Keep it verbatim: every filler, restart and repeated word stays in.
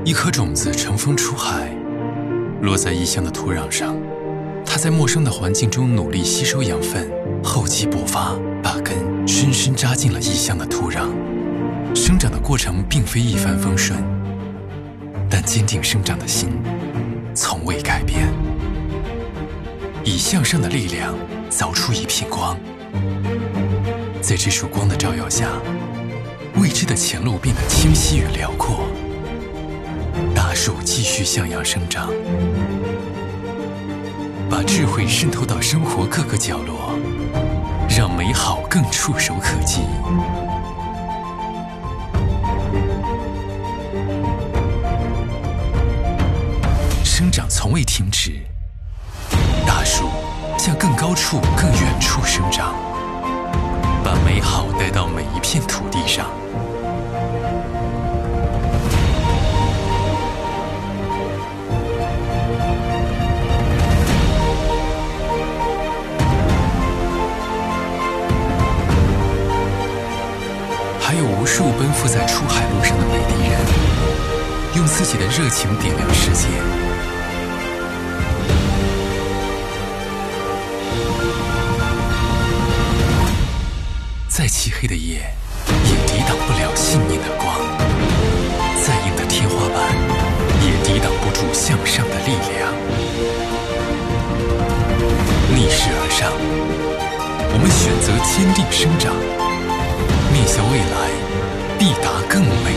一颗种子乘风出海，落在异乡的土壤上，它在陌生的环境中努力吸收养分，厚积薄发，把根深深扎进了异乡的土壤。生长的过程并非一帆风顺，但坚定生长的心从未改变，以向上的力量凿出一片光。在这束光的照耀下，未知的前路变得清晰与辽阔。大树继续向阳生长，把智慧渗透到生活各个角落，让美好更触手可及。生长从未停止，大树向更高处、更远处生长，把美好带到每一片土地上。还有无数奔赴在出海路上的美丽人，用自己的热情点亮世界。再漆黑的夜，也抵挡不了信念的光；再硬的天花板，也抵挡不住向上的力量。逆势而上，我们选择坚定生长，面向未来，必达更美。